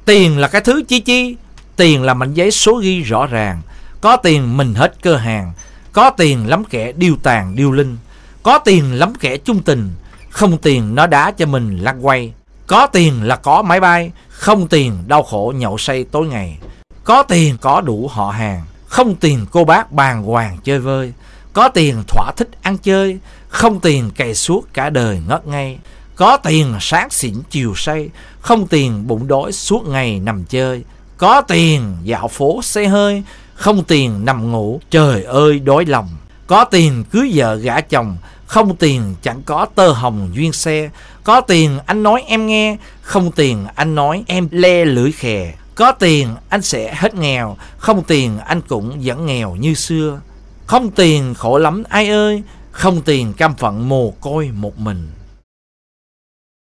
Tiền là cái thứ chi chi? Tiền là mảnh giấy số ghi rõ ràng. Có tiền mình hết cơ hàng. Có tiền lắm kẻ điêu tàn điêu linh. Có tiền lắm kẻ chung tình. Không tiền nó đá cho mình lăn quay. Có tiền là có máy bay. Không tiền đau khổ nhậu say tối ngày. Có tiền có đủ họ hàng. Không tiền cô bác bàng hoàng chơi vơi. Có tiền thỏa thích ăn chơi. Không tiền cày suốt cả đời ngất ngây. Có tiền sáng xỉn chiều say. Không tiền bụng đói suốt ngày nằm chơi. Có tiền dạo phố xe hơi. Không tiền nằm ngủ trời ơi đói lòng. Có tiền cưới vợ gả chồng. Không tiền chẳng có tơ hồng duyên xe. Có tiền anh nói em nghe. Không tiền anh nói em le lưỡi khè. Có tiền anh sẽ hết nghèo. Không tiền anh cũng vẫn nghèo như xưa. Không tiền khổ lắm ai ơi. Không tiền cam phận mồ côi một mình.